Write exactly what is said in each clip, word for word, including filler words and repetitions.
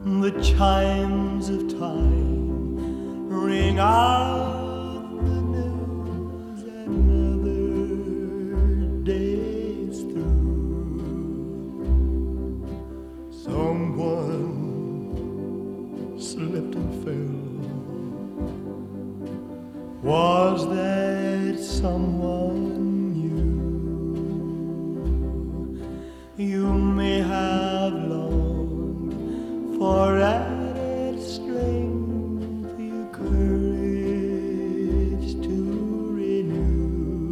the chimes of time ring out the news another day's through. Someone slipped and fell. Was that someone you? You may have longed for added strength, your courage to renew.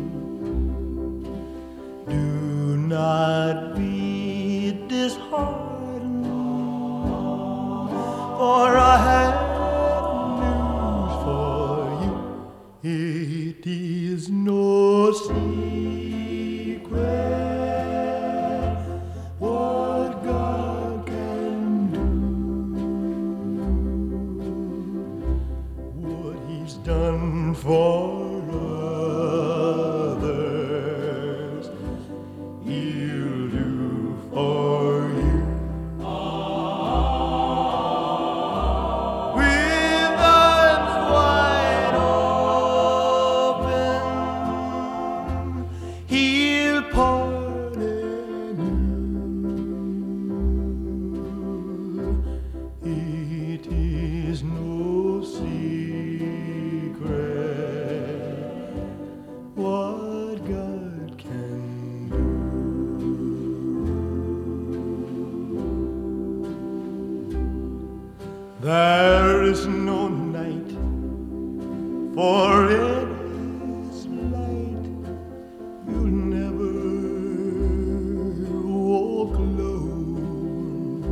Do not be disheartened, for I have news for you. It is no secret what God can do, what He's done for others, He'll do for you. With arms wide open, He'll pardon you. It is no secret what God can do. There is no night, for it is light. You'll never walk alone.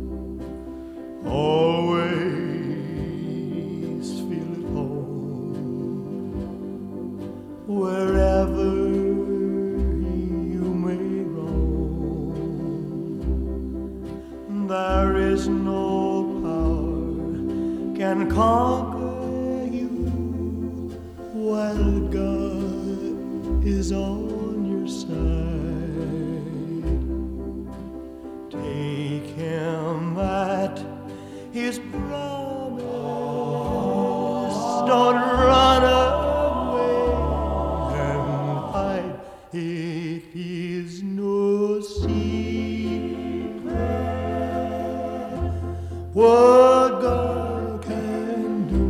Always feel at home wherever you may roam. There is no power can conquer you while God is on your side. Take Him at His promise. Don't run away and hide. It is no secret what God can do,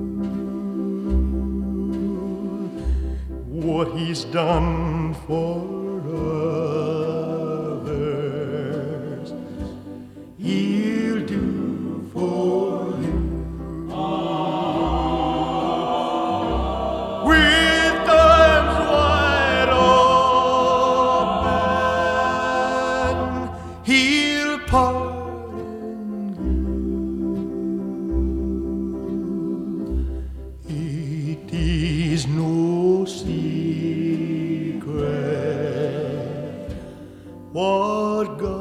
what He's done for others, He'll do for you. With arms wide open, He'll pardon you. It is no secret what God